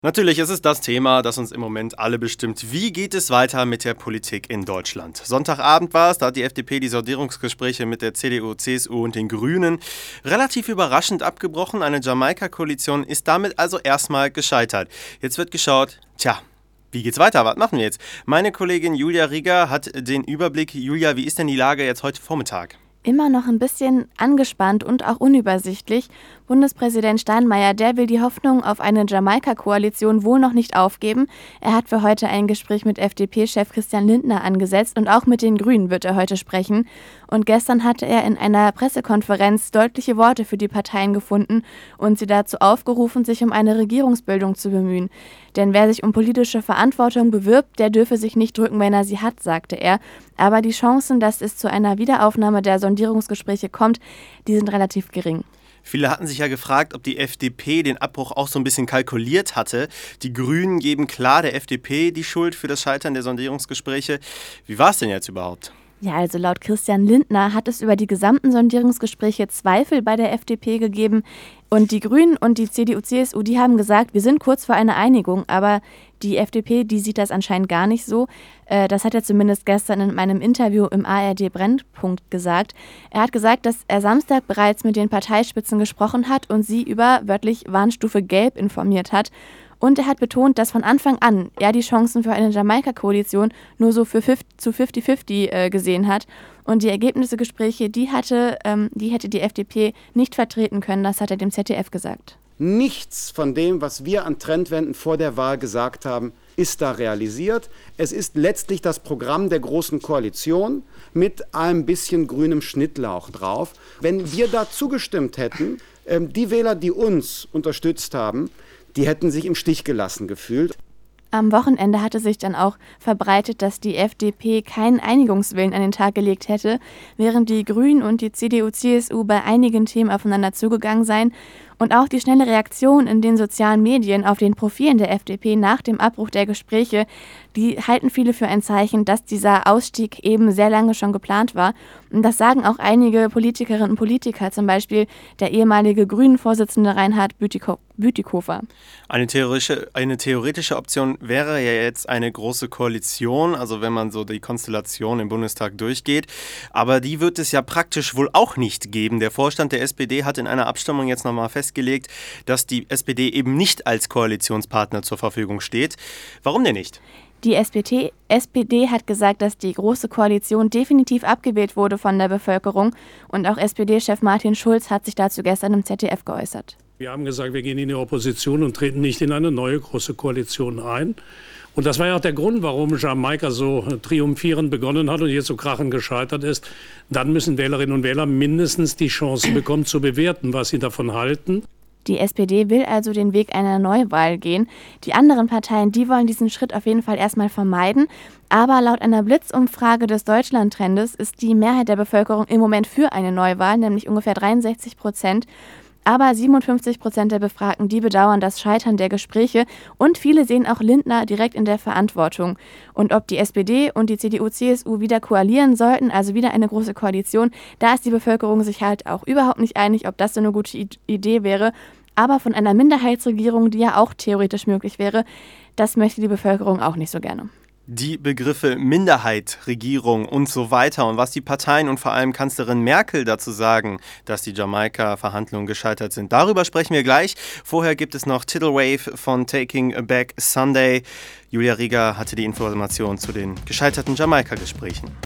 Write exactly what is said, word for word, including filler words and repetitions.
Natürlich ist es das Thema, das uns im Moment alle bestimmt. Wie geht es weiter mit der Politik in Deutschland? Sonntagabend war es, da hat die F D P die Sondierungsgespräche mit der C D U, C S U und den Grünen relativ überraschend abgebrochen. Eine Jamaika-Koalition ist damit also erstmal gescheitert. Jetzt wird geschaut, tja, wie geht's weiter? Was machen wir jetzt? Meine Kollegin Julia Rieger hat den Überblick. Julia, wie ist denn die Lage jetzt heute Vormittag? Immer noch ein bisschen angespannt und auch unübersichtlich. Bundespräsident Steinmeier, der will die Hoffnung auf eine Jamaika-Koalition wohl noch nicht aufgeben. Er hat für heute ein Gespräch mit F D P-Chef Christian Lindner angesetzt und auch mit den Grünen wird er heute sprechen. Und gestern hatte er in einer Pressekonferenz deutliche Worte für die Parteien gefunden und sie dazu aufgerufen, sich um eine Regierungsbildung zu bemühen. Denn wer sich um politische Verantwortung bewirbt, der dürfe sich nicht drücken, wenn er sie hat, sagte er. Aber die Chancen, dass es zu einer Wiederaufnahme der Sondierungsgespräche kommt, die sind relativ gering. Viele hatten sich ja gefragt, ob die F D P den Abbruch auch so ein bisschen kalkuliert hatte. Die Grünen geben klar der F D P die Schuld für das Scheitern der Sondierungsgespräche. Wie war es denn jetzt überhaupt? Ja, also laut Christian Lindner hat es über die gesamten Sondierungsgespräche Zweifel bei der F D P gegeben. Und die Grünen und die C D U, C S U, die haben gesagt, wir sind kurz vor einer Einigung. Aber die F D P, die sieht das anscheinend gar nicht so. Äh, das hat er zumindest gestern in meinem Interview im A R D Brennpunkt gesagt. Er hat gesagt, dass er Samstag bereits mit den Parteispitzen gesprochen hat und sie über, wörtlich, Warnstufe Gelb informiert hat. Und er hat betont, dass von Anfang an er die Chancen für eine Jamaika-Koalition nur so für fünfzig zu fünfzig fünfzig äh, gesehen hat. Und die Ergebnisse Gespräche, die, hatte, ähm, die hätte die F D P nicht vertreten können, das hat er dem Z D F gesagt. Nichts von dem, was wir an Trendwenden vor der Wahl gesagt haben, ist da realisiert. Es ist letztlich das Programm der Großen Koalition mit ein bisschen grünem Schnittlauch drauf. Wenn wir da zugestimmt hätten, ähm, die Wähler, die uns unterstützt haben, die hätten sich im Stich gelassen gefühlt. Am Wochenende hatte sich dann auch verbreitet, dass die F D P keinen Einigungswillen an den Tag gelegt hätte, während die Grünen und die C D U, C S U bei einigen Themen aufeinander zugegangen seien. Und auch die schnelle Reaktion in den sozialen Medien auf den Profilen der F D P nach dem Abbruch der Gespräche, die halten viele für ein Zeichen, dass dieser Ausstieg eben sehr lange schon geplant war. Und das sagen auch einige Politikerinnen und Politiker, zum Beispiel der ehemalige Grünen-Vorsitzende Reinhard Bütiko- Bütikofer. Eine theoretische, eine theoretische Option wäre ja jetzt eine große Koalition, also wenn man so die Konstellation im Bundestag durchgeht. Aber die wird es ja praktisch wohl auch nicht geben. Der Vorstand der S P D hat in einer Abstimmung jetzt nochmal festgelegt, dass die S P D eben nicht als Koalitionspartner zur Verfügung steht. Warum denn nicht? Die S P D, S P D hat gesagt, dass die Große Koalition definitiv abgewählt wurde von der Bevölkerung. Und auch S P D-Chef Martin Schulz hat sich dazu gestern im Z D F geäußert. Wir haben gesagt, wir gehen in die Opposition und treten nicht in eine neue Große Koalition ein. Und das war ja auch der Grund, warum Jamaika so triumphierend begonnen hat und jetzt so krachend gescheitert ist. Dann müssen Wählerinnen und Wähler mindestens die Chance bekommen, zu bewerten, was sie davon halten. Die S P D will also den Weg einer Neuwahl gehen. Die anderen Parteien, die wollen diesen Schritt auf jeden Fall erstmal vermeiden. Aber laut einer Blitzumfrage des Deutschland-Trendes ist die Mehrheit der Bevölkerung im Moment für eine Neuwahl, nämlich ungefähr dreiundsechzig Prozent. Aber siebenundfünfzig Prozent der Befragten, die bedauern das Scheitern der Gespräche und viele sehen auch Lindner direkt in der Verantwortung. Und ob die S P D und die C D U, C S U wieder koalieren sollten, also wieder eine große Koalition, da ist die Bevölkerung sich halt auch überhaupt nicht einig, ob das so eine gute Idee wäre. Aber von einer Minderheitsregierung, die ja auch theoretisch möglich wäre, das möchte die Bevölkerung auch nicht so gerne. Die Begriffe Minderheit, Regierung und so weiter und was die Parteien und vor allem Kanzlerin Merkel dazu sagen, dass die Jamaika-Verhandlungen gescheitert sind. Darüber sprechen wir gleich. Vorher gibt es noch Tidal Wave von Taking Back Sunday. Julia Rieger hatte die Information zu den gescheiterten Jamaika-Gesprächen.